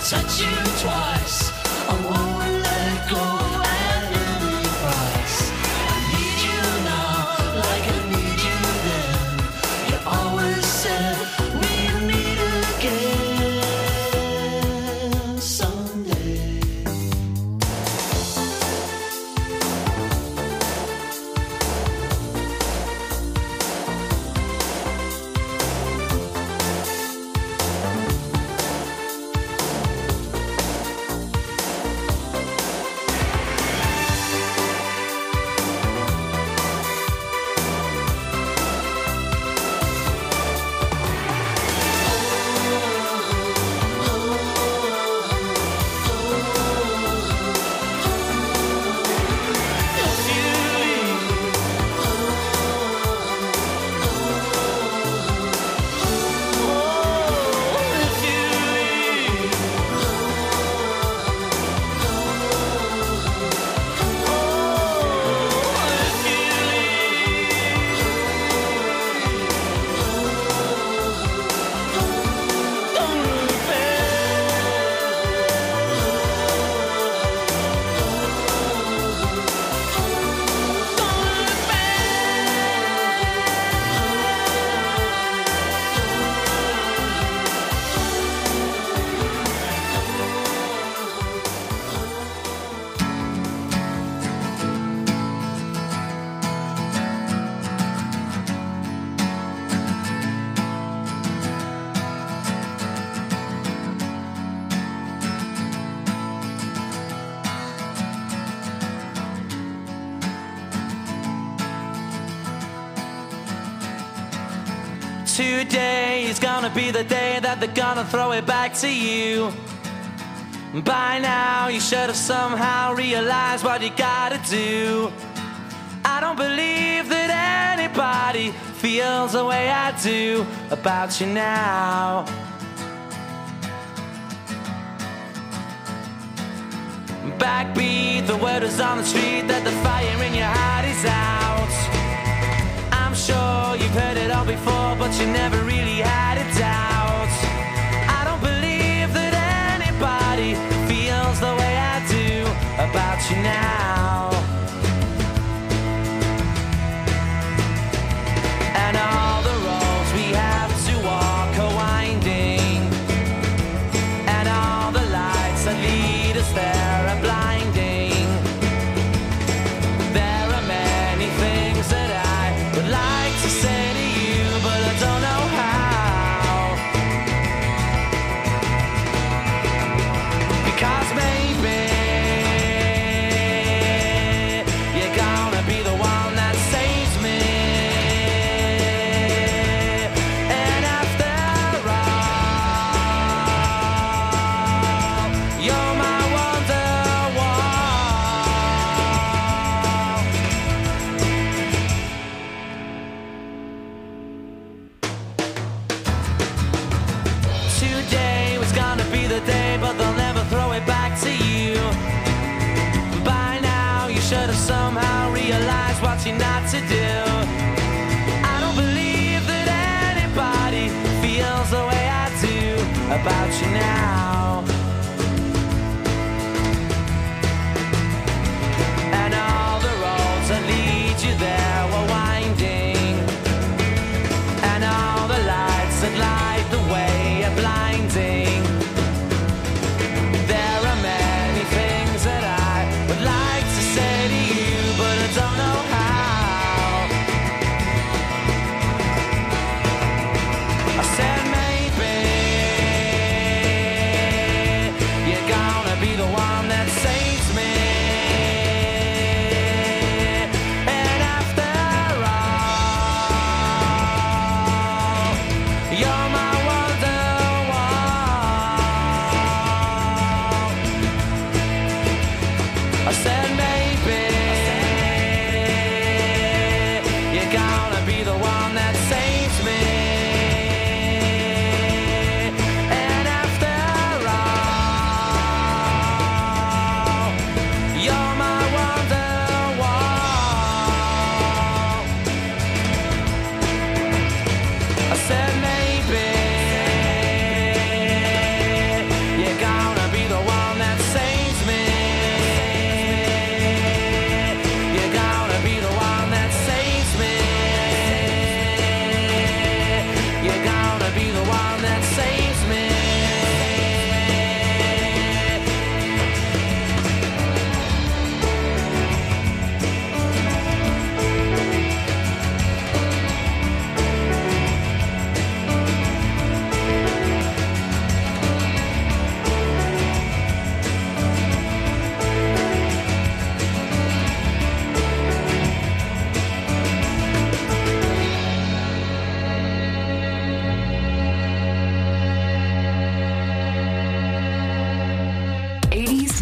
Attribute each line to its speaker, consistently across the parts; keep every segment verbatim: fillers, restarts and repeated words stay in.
Speaker 1: touch you twice. I won't let go at any price. I need you now, like I need you then. You always said we'd meet again someday.
Speaker 2: Today is gonna be the day that they're gonna throw it back to you. By now you should have somehow realized what you gotta do. I don't believe that anybody feels the way I do about you now. Backbeat, the word is on the street that the fire in your heart is out. I'm sure you've heard it all before, but you never really had a doubt. I don't believe that anybody feels the way I do about you now. And all the roads we have to walk are winding, and all the lights that lead us there are blinding. There are many things that I would like to say to you, but I don't know how. Because maybe you're gonna be the one that saves me. And after all, you're my Today was gonna be the day, but they'll never throw it back to you. By now you should have somehow realized what you're not to do. I don't believe that anybody feels the way I do about you now. And all the roads that lead you there were winding, and all the lights that light the way are blinding. There are many things that I would like to say to you, but I don't know how. I said maybe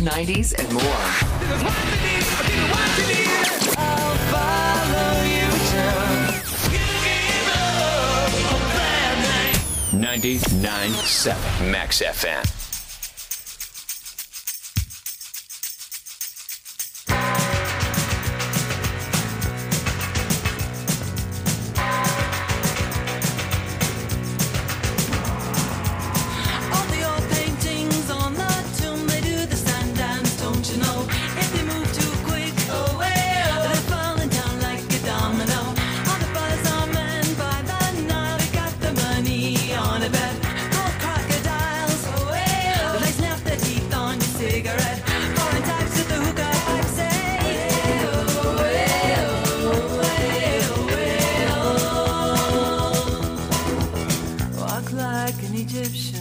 Speaker 3: nineties, and more.
Speaker 2: I'll follow you till you give up a bad night.
Speaker 4: ninety-nine point seven Max F M.
Speaker 1: All the old paintings on the tomb, they do the sand dance, don't you know? If they move too quick, oh, well, they're falling down like a domino. All the brothers are men by the Nile, they got the money on a bet. Gold crocodiles, oh, well, they snap their teeth on your cigarette. Foreign types with the hookah pipe say, oh, well, well, well. Walk like an Egyptian.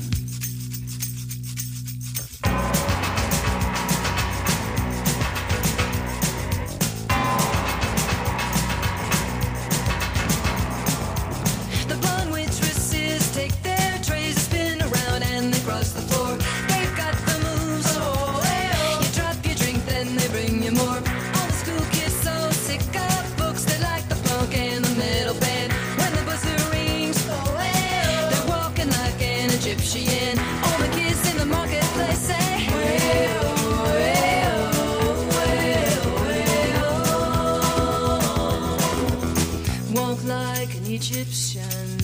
Speaker 1: The blonde waitresses take their trays, spin around and they cross the floor. They've got the moves. Oh, well. You drop your drink, then they bring you more. All the school kids so sick of books, they like the punk in the middle band. When the buzzer rings, oh, well, they're walking like an Egyptian. All the kids in the marketplace say, well, well, well, well. Walk like an Egyptian.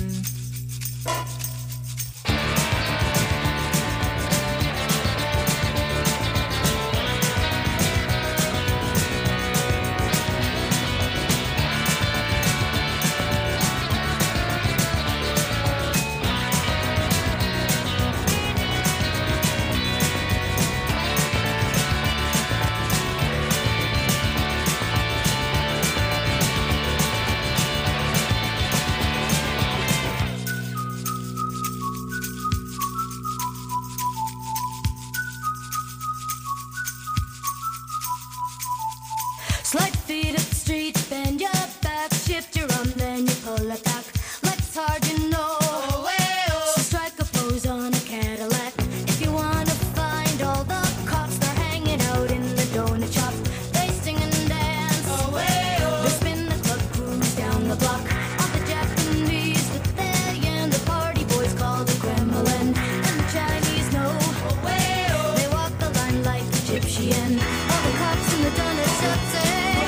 Speaker 1: Slide feet up the street, bend your back, shift your arm, then you pull it back. Legs hard, you know. So strike a pose on a Cadillac. If you wanna find all the cops, they're hanging out in the donut shop. They sing and dance. They spin the club, cruise down the block. All the Japanese with their yen, the party boys call the Kremlin. And the Chinese know. They walk the line like Egyptian. All the cops in the donut shop say,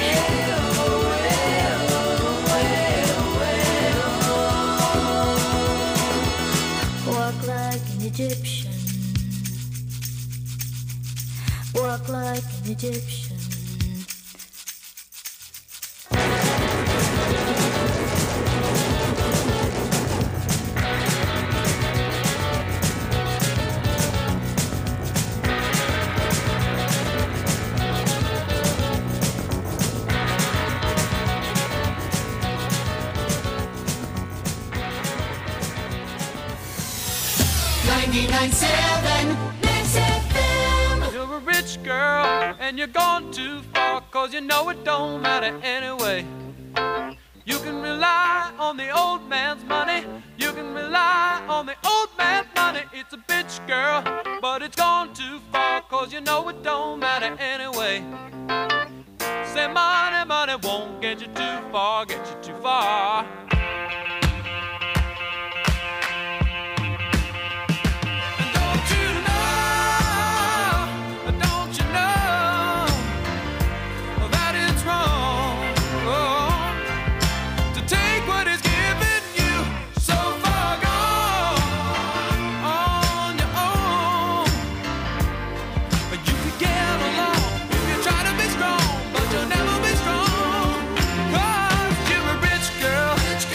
Speaker 1: walk like an Egyptian. Walk like an Egyptian. ninety-nine point seven Max F M.
Speaker 5: You're a rich girl and you're gone too far, cause you know it don't matter anyway. You can rely on the old man's money. You can rely on the old man's money. It's a bitch girl, but it's gone too far, cause you know it don't matter anyway. Say money, money won't get you too far, get you too far.
Speaker 1: Rich girl, rich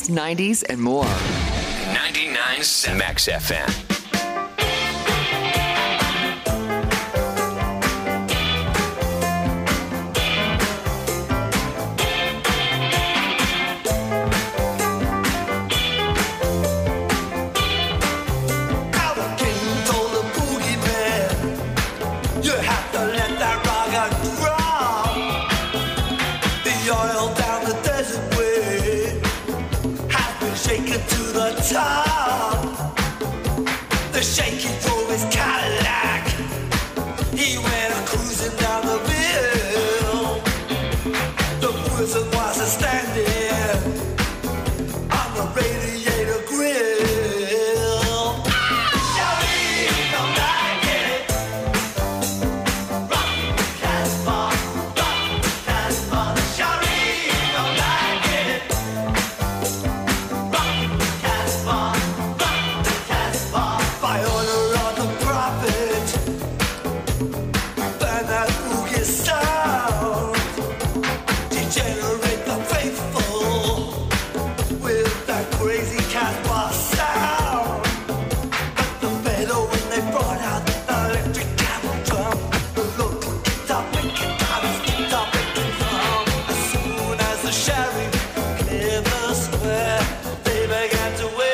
Speaker 3: eighties, nineties, and more.
Speaker 4: ninety-nine point seven Max F M.
Speaker 1: Top. The shaky drove his Cadillac. He went cruising down the bill. The prison was standing on the radiator grill. Shawty don't like it. Rock Casbah, rock Casbah. Shawty don't like it. Rock Casbah, rock Casbah. By order of the prophet, burn that boogie sound. Degenerate the faithful with that crazy Casbah sound. But the better when they brought out the electric cattle drum, the local guitar picking dollars, guitar picking drum. As soon as the sheriff cleared the square, they began to wave.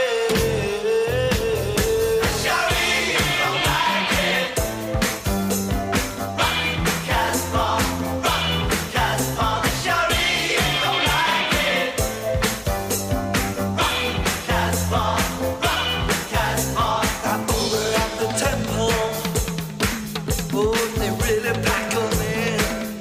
Speaker 1: Sheriff don't like it. Rock Casbah, rock Casbah. The sheriff don't like it. Rock Casbah, rock Casbah. That over at the temple, oh, they really pack 'em in.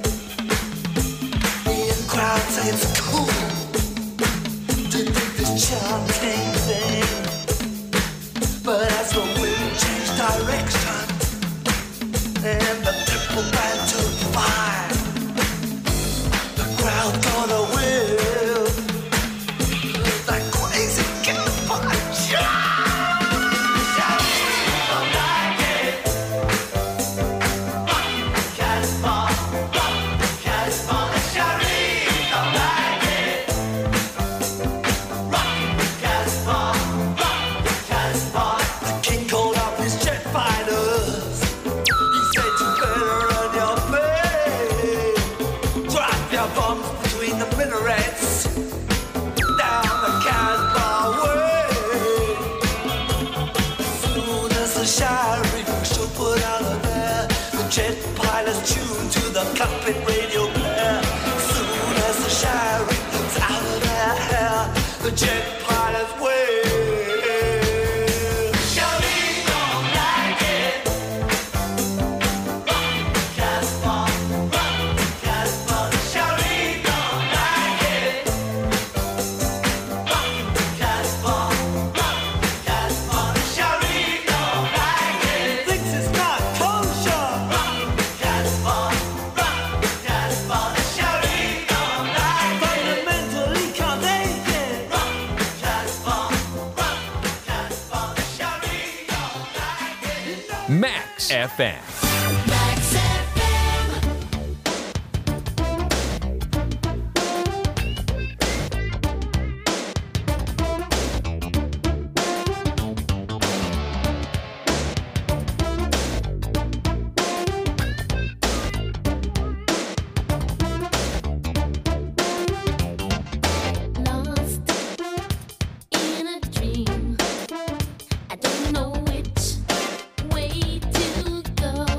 Speaker 1: The in crowd say it's cool to think this chanting thing. But as the wind changed direction and the triple band took fire, the crowd got a whiff of that crazy Casbah chant. Shawty don't like it. Rock Casbah, rock Casbah. Shawty don't like it. Rock Casbah, rock Casbah. The king called up his jet fighters. He said you better run your face. Drop your bombs between the minarets. Down the Casbah way. As soon as the sheriff should put out of there, the jet pilots tuned to the cockpit radio blare. As soon as the sheriff was out of their hair, the jet pilots wave. Shawty don't like it. Rock Casbah, rock Casbah. Shawty don't like it. Rock Casbah, rock Casbah. Shawty don't like it. Thinks it's not kosher. Rock Casbah, rock Casbah. Shawty don't like it. Fundamentally can't take it. Rock Casbah, rock Casbah. Shawty don't like it.
Speaker 4: Max F M.
Speaker 6: Max F M.
Speaker 7: Lost in a dream. I don't know which way to go.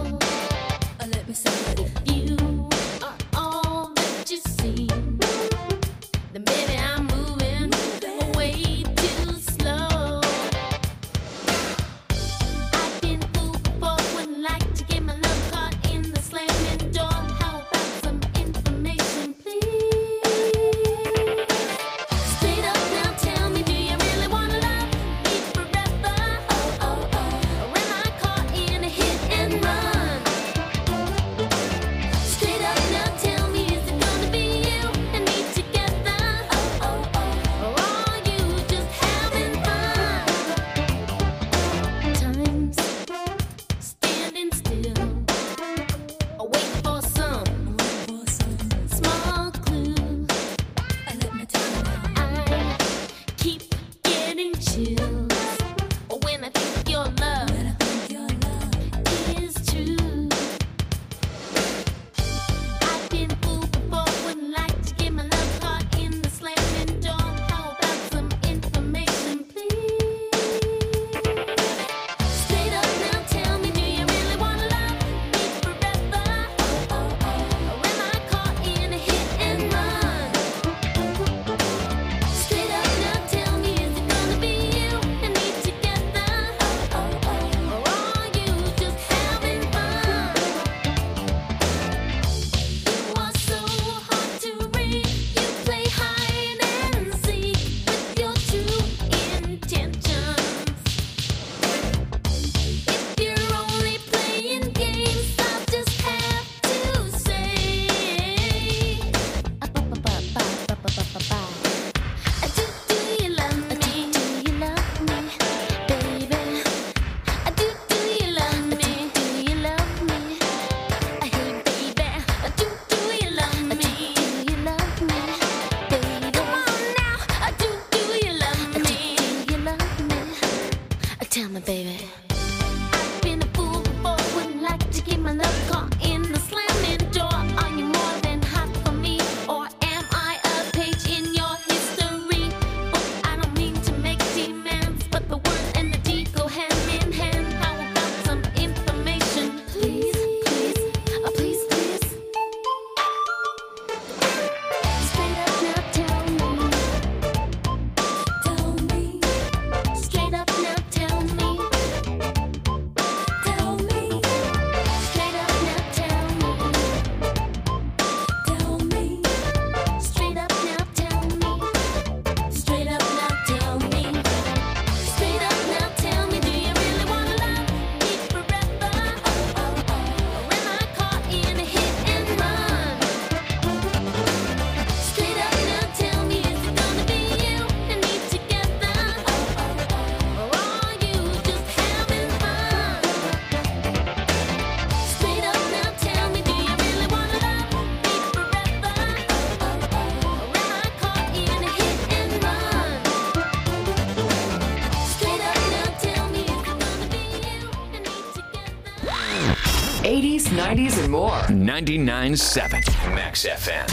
Speaker 3: nineties, and more.
Speaker 4: ninety-nine point seven Max F M.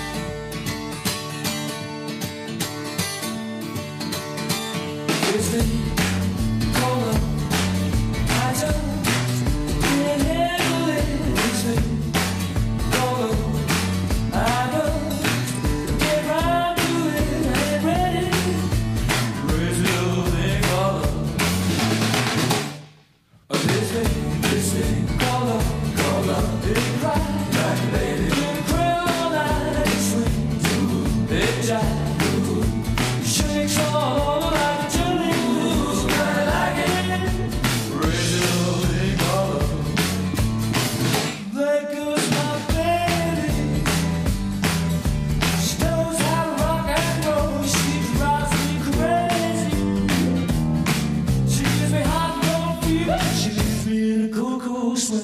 Speaker 1: It's been colder. I just can't handle it. It's been colder. I just get right to it. I ain't ready. Raise it up and color. This thing, this thing, color, color. It cries like a lady. Incredible night. It swings, it jives, shakes all over like a jelly. There goes my baby. She knows how to rock and roll. She drives me crazy. She gives me hot and cold fever. She leaves me in a cool, cool sweat.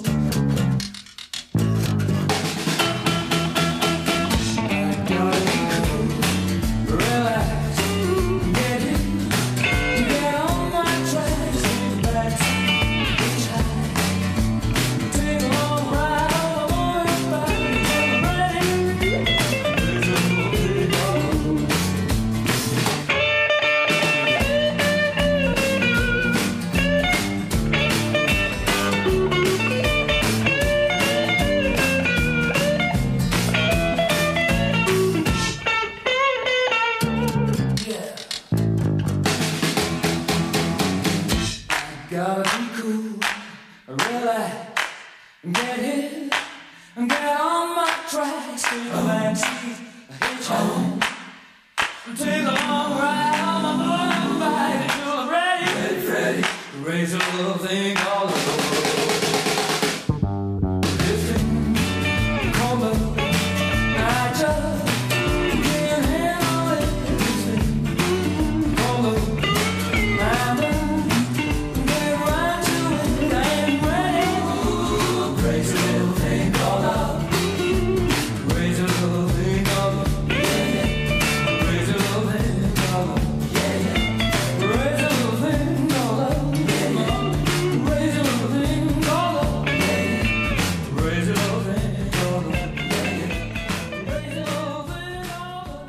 Speaker 1: I gotta be cool, relax, get in, get on my tracks, get back to hitchhike. Take a long ride on my motorbike, get ready. There's a movie on. Yeah. Gotta be cool, relax, get hit, get on my tracks, take a backseat, hitchhike. Take a long ride on my motorbike until I'm ready. Ready, ready. Raise a little thing all over. This thing called love, I just can't handle it. This thing called love, I just get right to it. I ain't ready. Raise a little thing called love. Raise a little thing called love. Raise a little thing called love. Raise a little thing called love. Raise a little thing called love. Raise a little thing called love. Raise a little thing called love.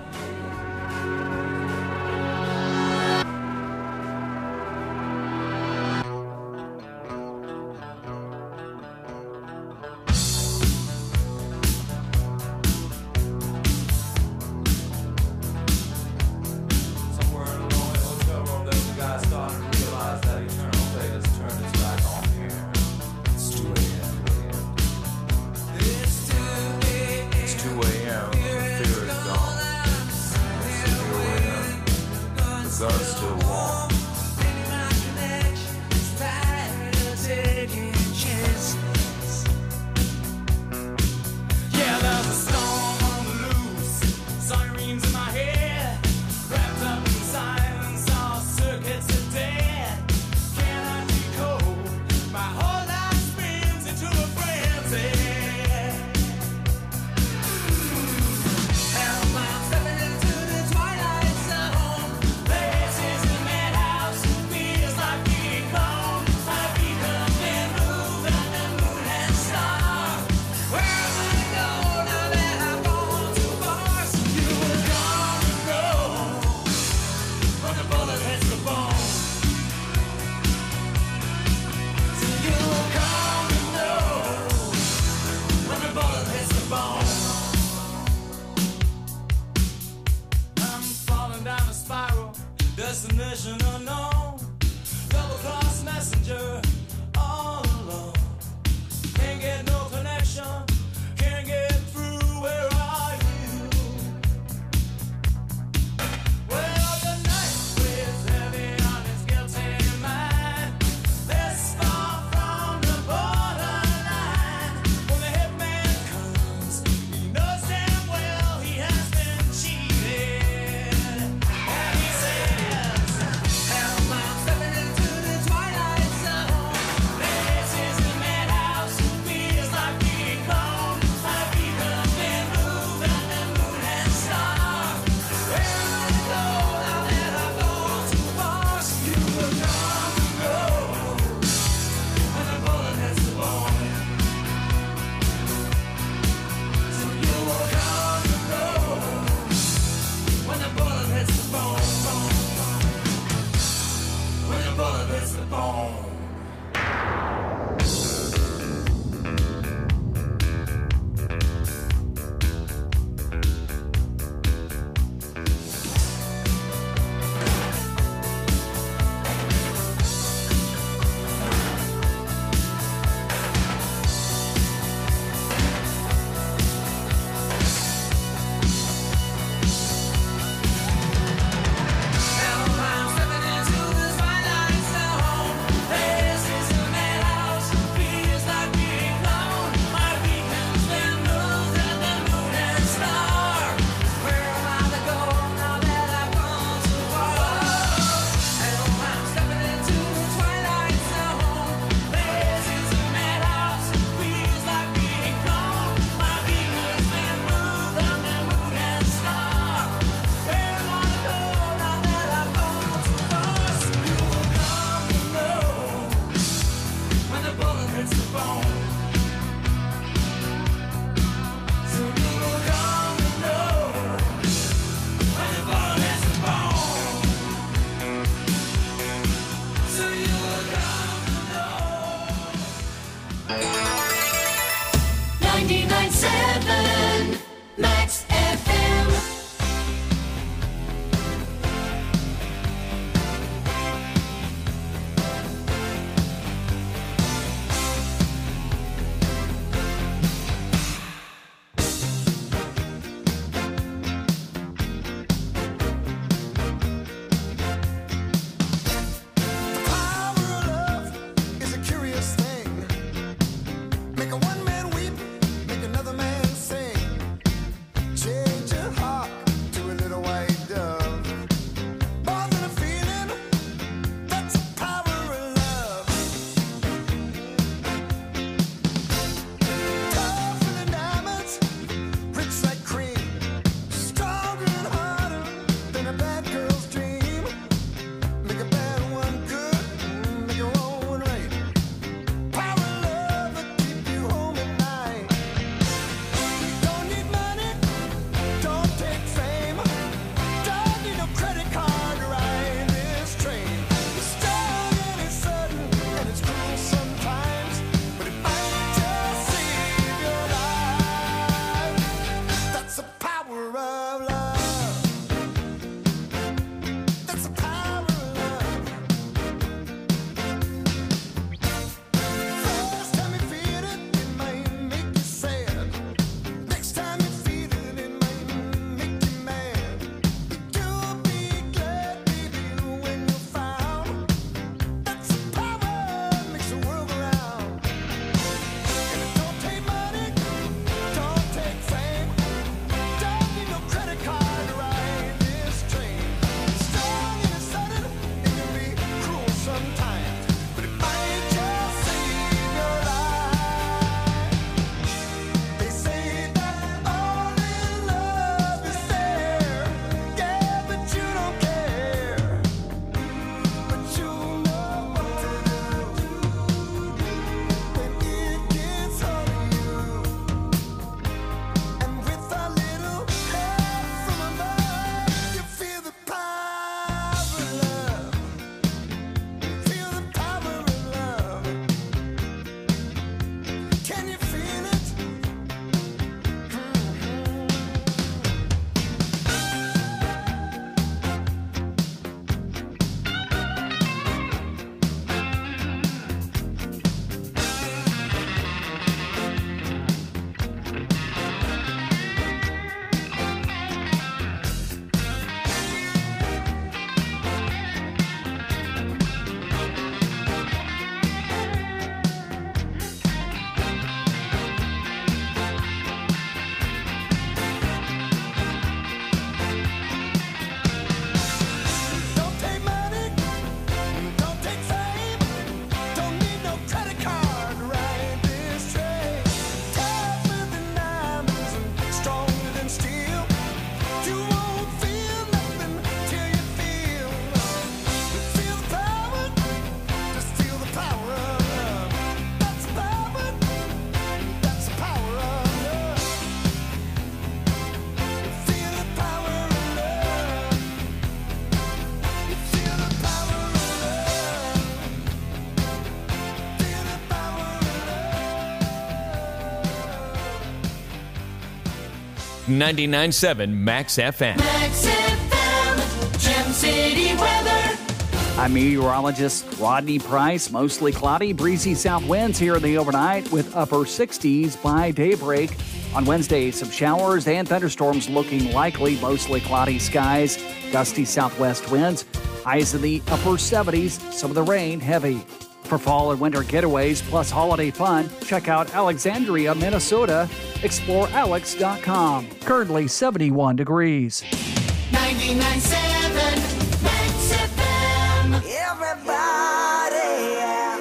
Speaker 4: ninety-nine point seven Max F M.
Speaker 6: Max F M, Gem City weather.
Speaker 3: I'm meteorologist Rodney Price. Mostly cloudy, breezy south winds here in the overnight with upper sixties by daybreak. On Wednesday, some showers and thunderstorms looking likely. Mostly cloudy skies, gusty southwest winds. Highs in the upper seventies, some of the rain heavy. For fall and winter getaways plus holiday fun, check out Alexandria, Minnesota. explore alex dot com. Currently seventy-one degrees.
Speaker 6: ninety-nine point seven Max F M.
Speaker 8: Everybody, yeah.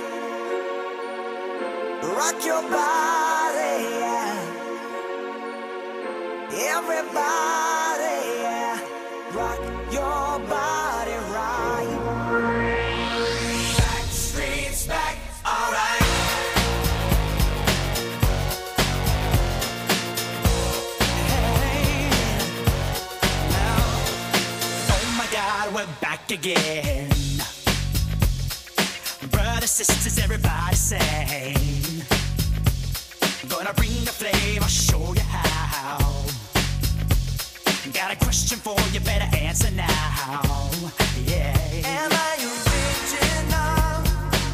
Speaker 8: Rock your body, yeah. Everybody, yeah. Rock your body right. Back streets back, alright. Hey, now, oh my God, we're back again. Brothers, sisters, everybody sing. Gonna bring the flame, I'll show you how. Got a question for you, better answer now. Yeah. Am I original?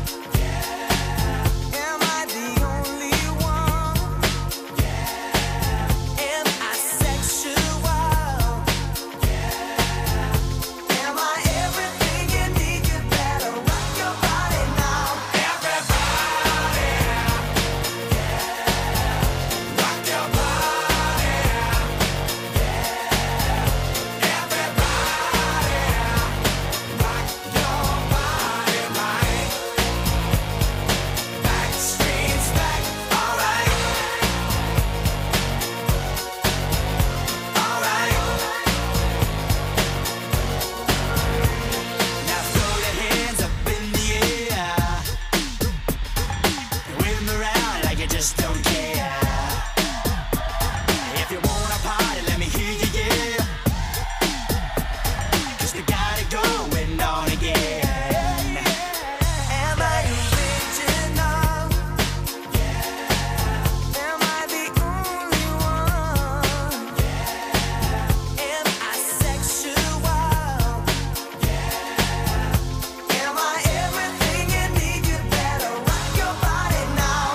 Speaker 8: Yeah. Am I the only one? Yeah. Am I sexual? Yeah. Am I everything you need? You better rock your body now. Everybody. Yeah. Rock your body. Just don't care. If you wanna party, let me hear you, yeah. 'Cause we got it going on again. Am I original? Yeah. Am I the only one? Yeah. Am I sexual? Yeah. Am I everything you need? You better rock your body now.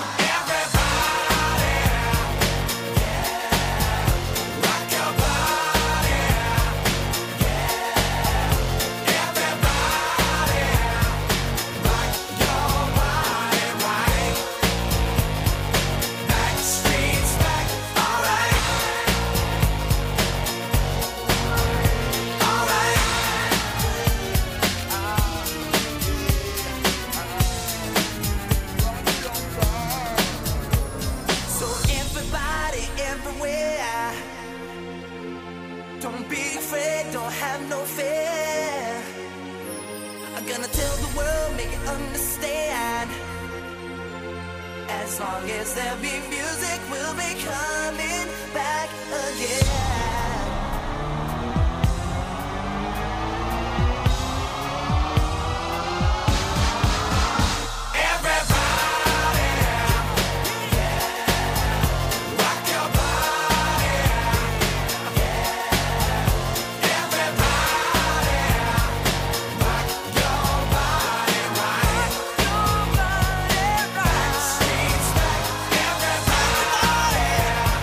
Speaker 8: So everybody, everywhere, don't be afraid, don't have no fear. I'm gonna tell the world, make it understand. As long as there be music, we'll be coming back again. Everybody,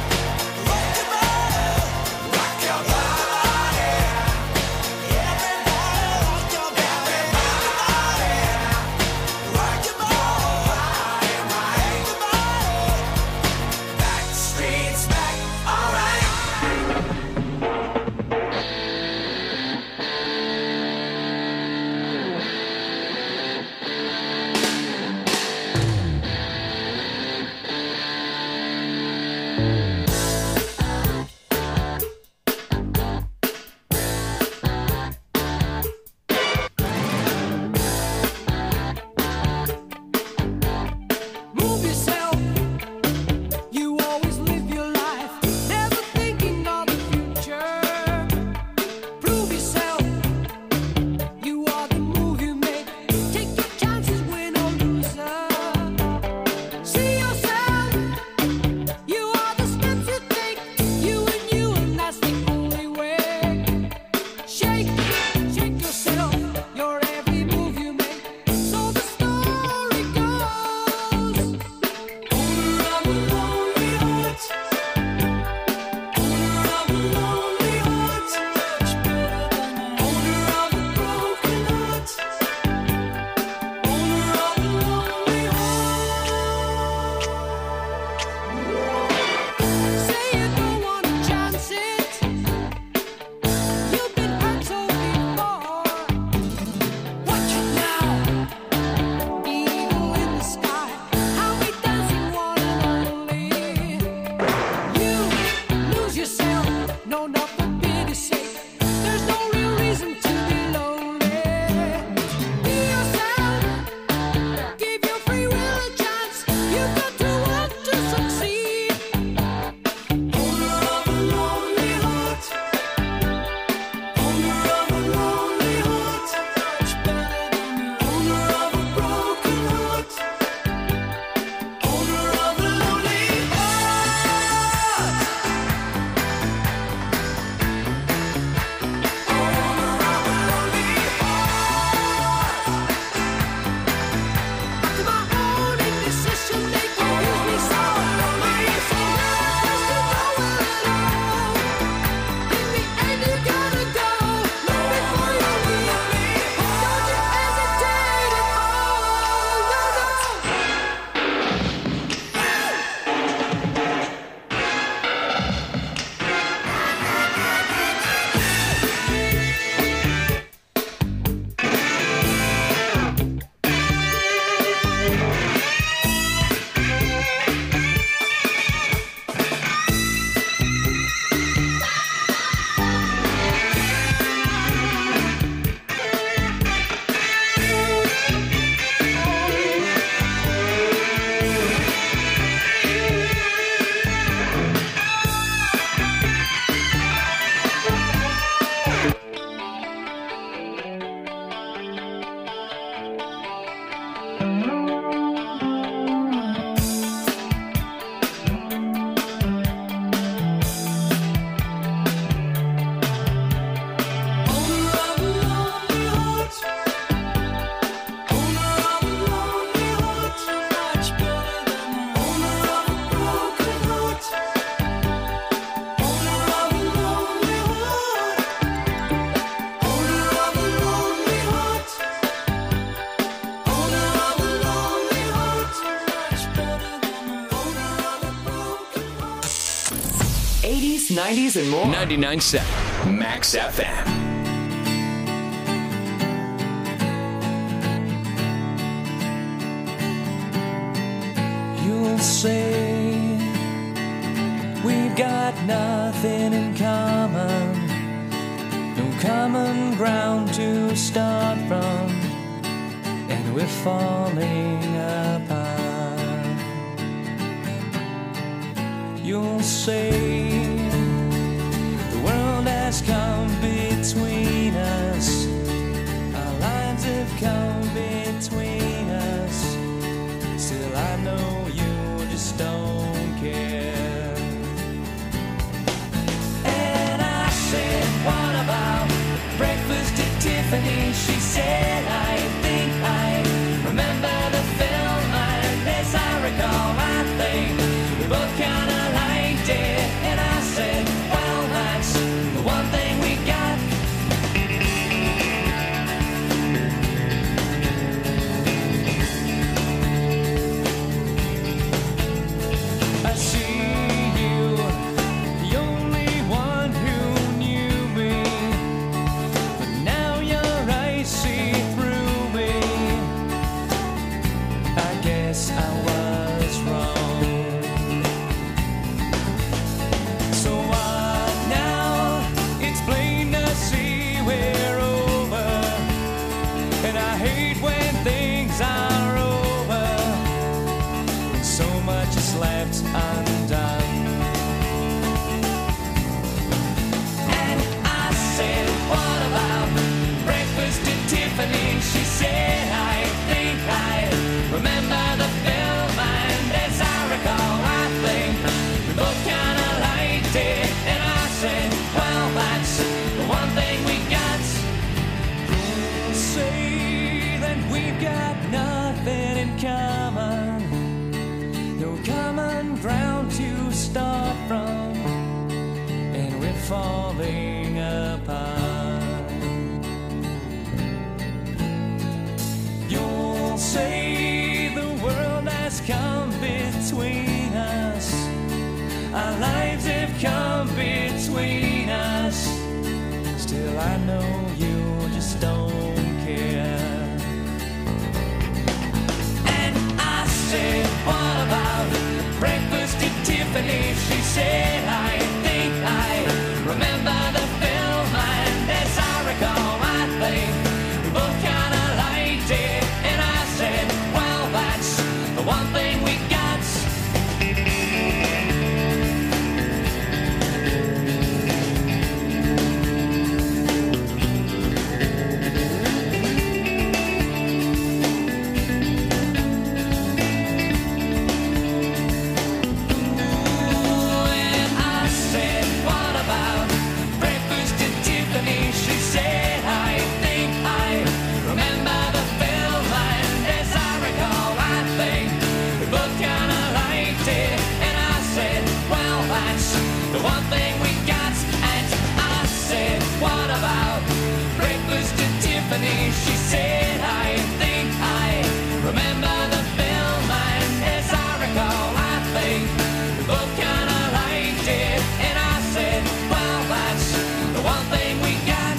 Speaker 9: eighties, nineties, and more.
Speaker 4: ninety-nine point seven Max F M.
Speaker 10: You'll say we've got nothing in common, no common ground to start from, and we're falling apart. You'll say the world has come between us, our lives have come between us. Still I know you just don't care. And I said, what about breakfast at Tiffany? She said, I think I remember the film, and as I recall, I think we both kinda liked it. And I said, well, that's the one thing we got. I see you, the only one who knew me, but now your eyes see through me. I guess I was wrong. So what now? It's plain to see we're over, and I hate when things are over, when so much is left undone. And I said, what about breakfast at Tiffany? She said, I think I remember the film, and as I recall, I think we both kinda liked it. And I said, well, that's the one thing we got. You'll say that we've got nothing in common, no common ground to start from, and we're falling apart. You'll say the world has come between us, our lives have come between us. Still I know you just don't care. And I said, what about breakfast at Tiffany? She said, I think I remember the film, and as I recall, I think we both kinda liked it. And I said, well, that's the one thing we got. And I said, what about breakfast at Tiffany? She said, I think I remember the film, and as I recall, I think we both kinda liked it. And I said, well, that's the one thing we got. And I said, what about breakfast at Tiffany? She said, I think I remember the film, and as I recall, I think we both kinda liked it. And I said, well, that's the one thing we got.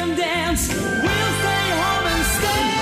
Speaker 10: can dance, we'll stay home instead.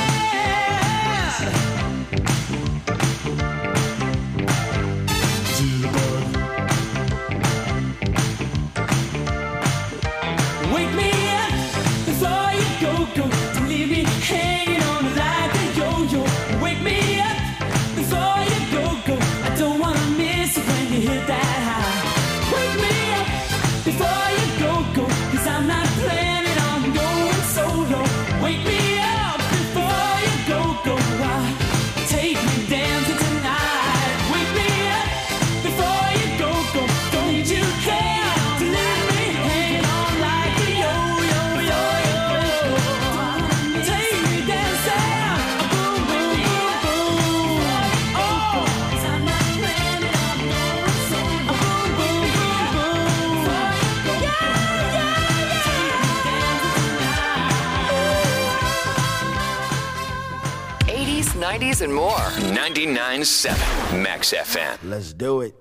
Speaker 10: Wake me up before you go, go. Don't leave me hanging on like a yo-yo. Wake me up before you go, go. I don't wanna miss it when you hit that high. Wake me up before you go, go. Cause I'm not planning on going solo. Wake me up before you go, go. Why? Take me dancing tonight. Wake me up before you go, go. Don't you care to leave me hanging on like a yo-yo, yo-yo. Take me dancing, boom, boom, boom, boom. Oh, 'cause I'm not planning on going solo. Boom, boom, boom, boom. Yeah, yeah, yeah. Take me dancing tonight.
Speaker 4: eighties, nineties, and more. ninety-nine point seven Max F M.
Speaker 9: Let's do it.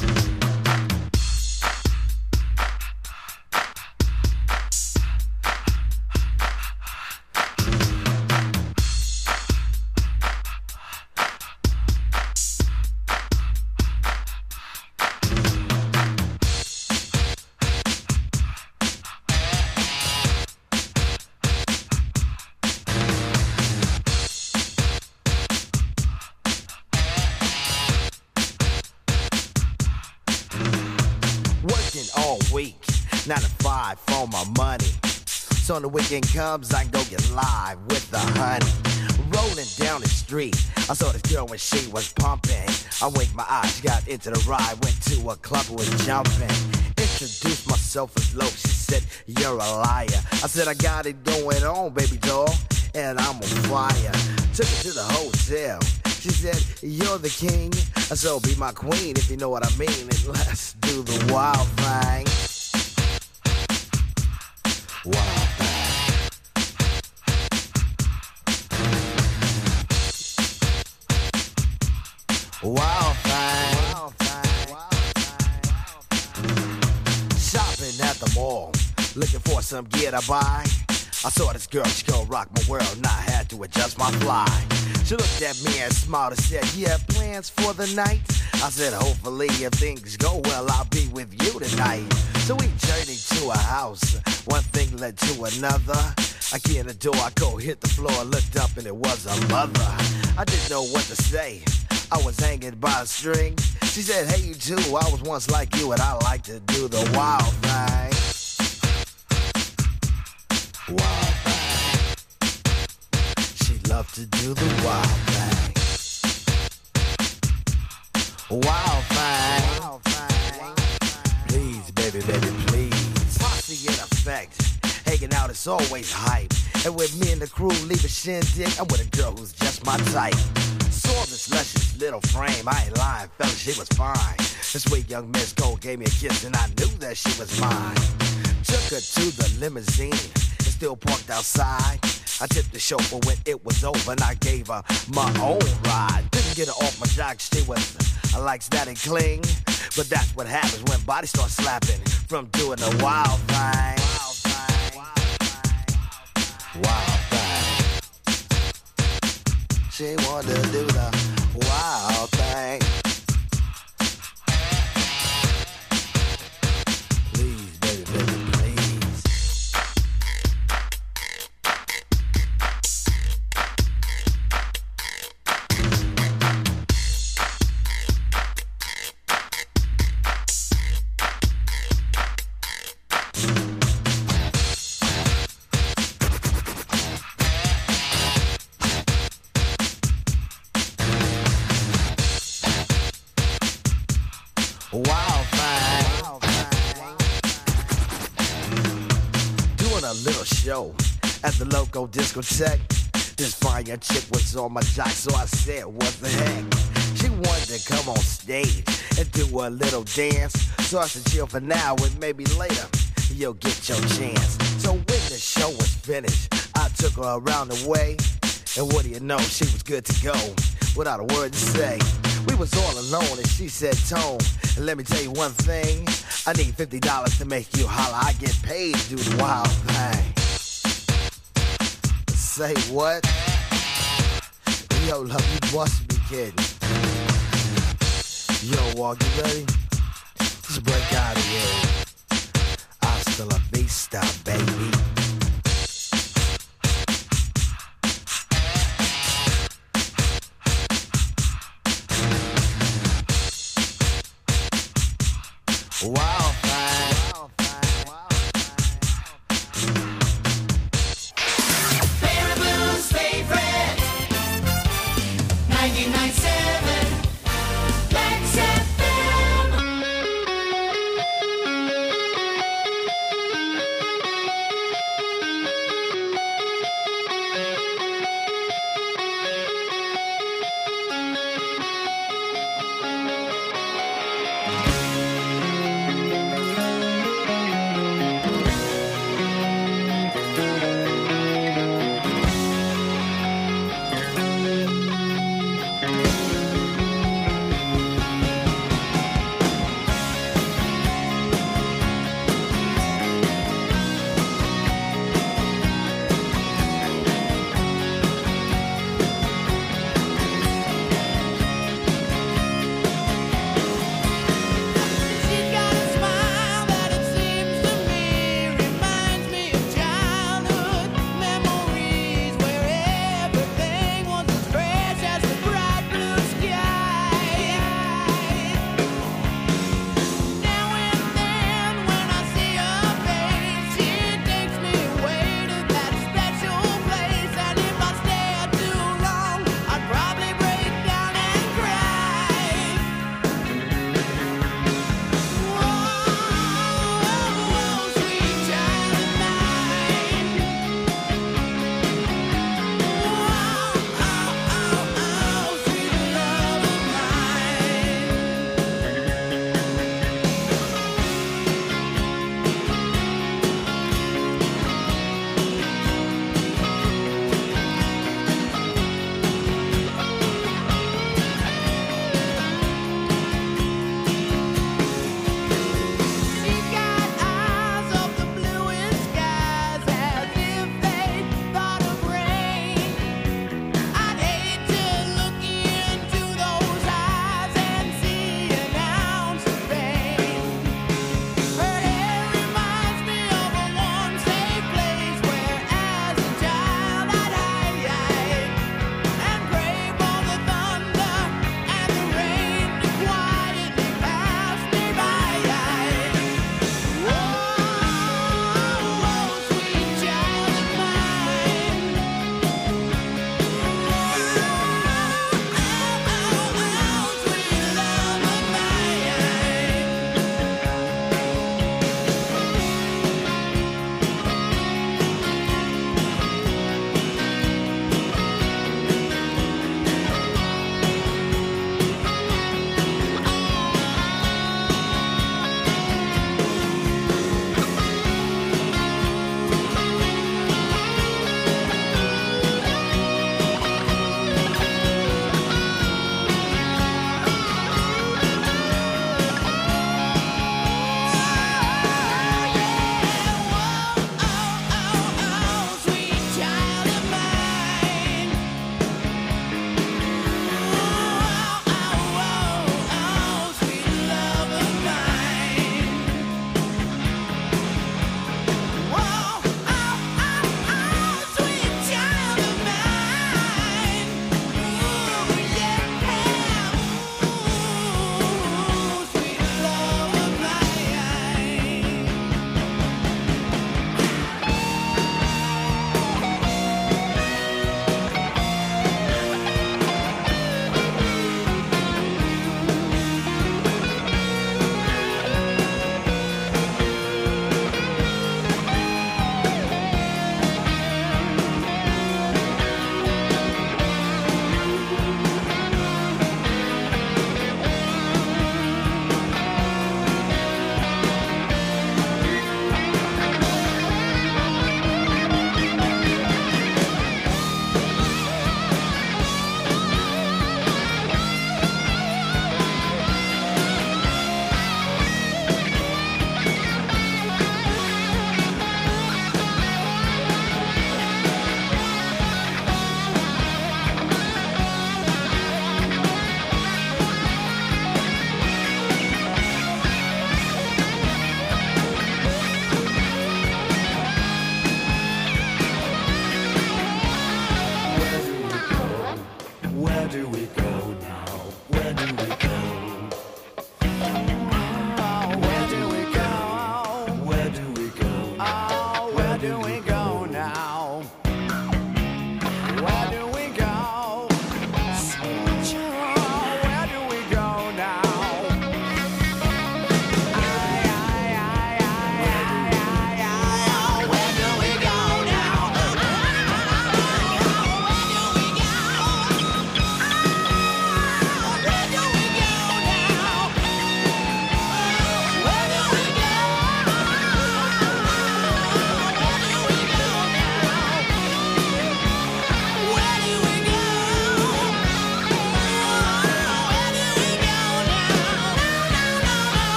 Speaker 9: Working all week, nine to five for my money. So when the weekend comes, I go get live with the honey. Rolling down the street, I saw this girl when she was pumping. I winked my eyes, she got into the ride, went to a club, was jumping. Introduced myself as low, she said, you're a liar. I said, I got it going on, baby doll, and I'm on fire. Took her to the hotel. She said, you're the king, so be my queen if you know what I mean. And let's do the wild thing. Wild thing. Wild thing. Wild thing. Shopping at the mall, looking for some gear to buy. I saw this girl, she gon' rock my world, and I had to adjust my fly. She looked at me and smiled and said, you have plans for the night? I said, hopefully if things go well, I'll be with you tonight. So we journeyed to a house, one thing led to another. I get in the door, I go hit the floor, looked up and it was a mother. I didn't know what to say, I was hanging by a string. She said, hey you too, I was once like you and I like to do the wild thing. Wild thing. She loved to do the wild thing. Wild thing. Wild thing. Please, baby, baby, please. Posse in effect. Hanging out is always hype. And with me and the crew leave a shindig, I'm with a girl who's just my type. Saw this luscious little frame, I ain't lying, fella, she was fine. This sweet young Miss Gold gave me a kiss and I knew that she was mine. Took her to the limousine, it's still parked outside. I tipped the chauffeur when it was over and I gave her my own ride. Didn't get her off my jock, she was, I like that and cling. But that's what happens when bodies start slapping from doing the wild thing. Wild thing. Wild thing. She wanted to do the wild thing. Please, baby, baby, please. Wild thing. Doing a little show at the local discotheque. This fine young chick was on my jock, so I said, what the heck? She wanted to come on stage and do a little dance. So I said, chill for now and maybe later you'll get your chance. So when the show was finished, I took her around the way. And what do you know, she was good to go without a word to say. We was all alone and she said, Tone, and let me tell you one thing, I need fifty dollars to make you holler. I get paid to do the wild thing. Say what? Yo, love, you must be kidding. Yo, Walk, you ready? Just break out of here. Hasta la vista, baby. Wow, fine.
Speaker 6: Baraboo's favorite ninety-nine point seven Lex F M.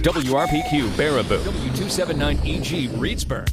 Speaker 11: W R P Q Baraboo. W two seventy-nine E G Reedsburg.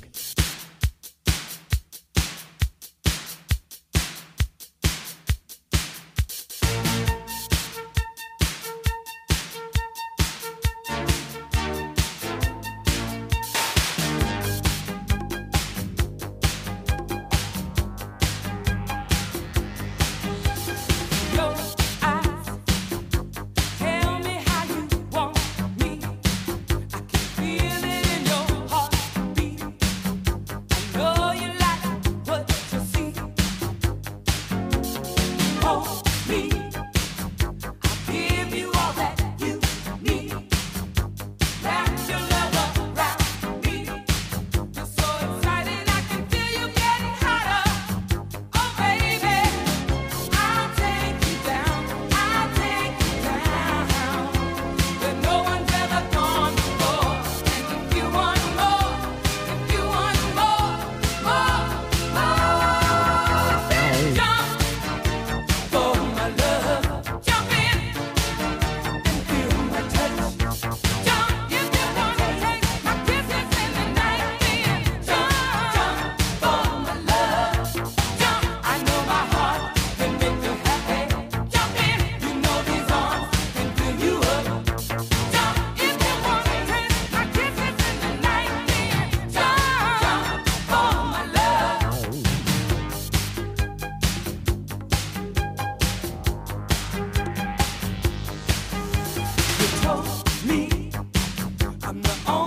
Speaker 10: told me I'm the only